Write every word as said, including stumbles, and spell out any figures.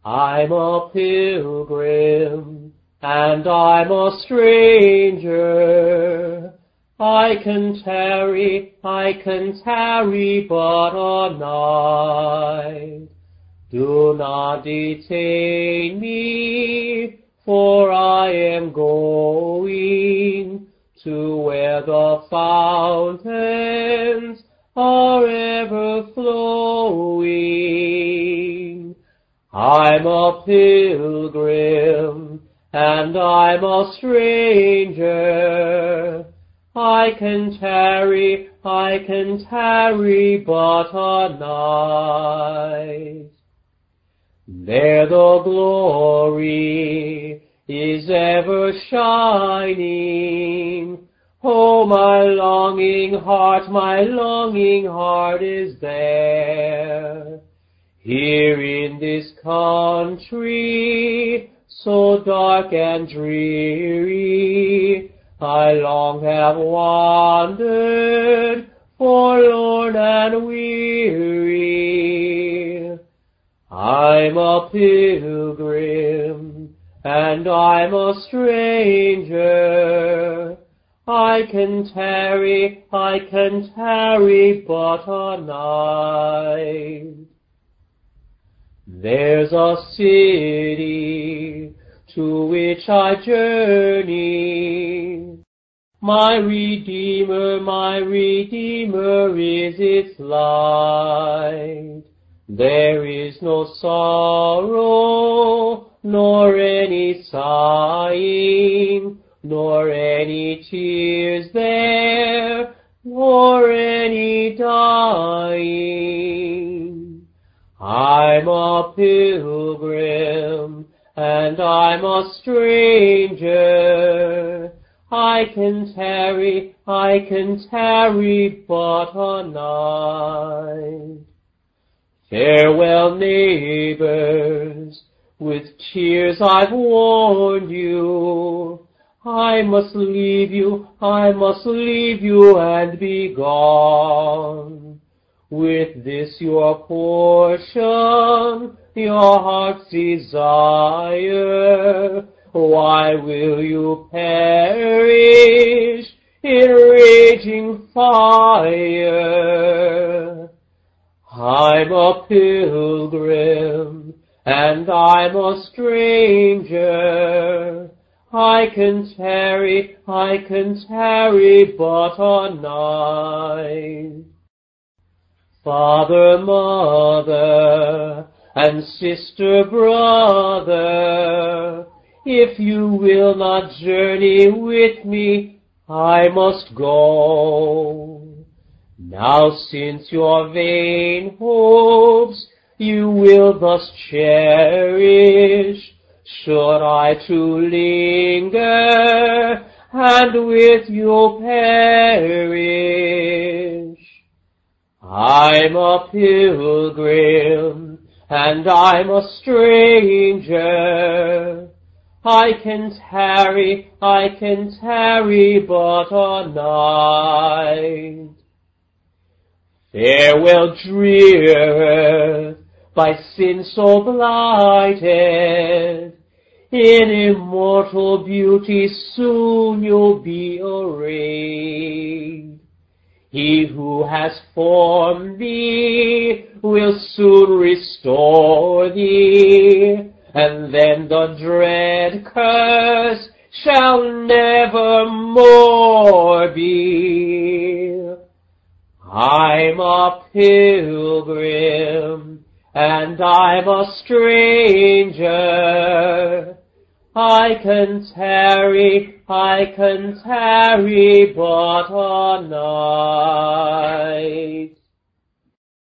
I'm a pilgrim, and I'm a stranger. I can tarry, I can tarry but a night. Do not detain me, for I am going to where the fountains are ever flowing. I'm a pilgrim, and I'm a stranger. I can tarry, I can tarry but a night. There the glory is ever shining. Oh, my longing heart, my longing heart is there. Here in this country, so dark and dreary, I long have wandered, forlorn and weary. I'm a pilgrim, and I'm a stranger. I can tarry, I can tarry but a night. There's a city to which I journey. My Redeemer, my Redeemer is its light. There is no sorrow, nor any sighing, nor any tears there, nor any dying. I'm a pilgrim, and I'm a stranger. I can tarry, I can tarry but a night. Farewell, neighbors, with tears I've warned you. I must leave you, I must leave you and be gone. With this your portion, your heart's desire, why will you perish in raging fire? I'm a pilgrim, and I'm a stranger. I can tarry, I can tarry but a night. Father, mother, and sister, brother, if you will not journey with me, I must go. Now since your vain hopes you will thus cherish, should I too linger, and with you perish? I'm a pilgrim, and I'm a stranger. I can tarry, I can tarry but a night. Farewell, drear earth, by sin so blighted. In immortal beauty soon you'll be arrayed. He who has formed thee will soon restore thee, and then the dread curse shall never more be. I'm a pilgrim, and I'm a stranger. I can tarry, I can tarry but a night.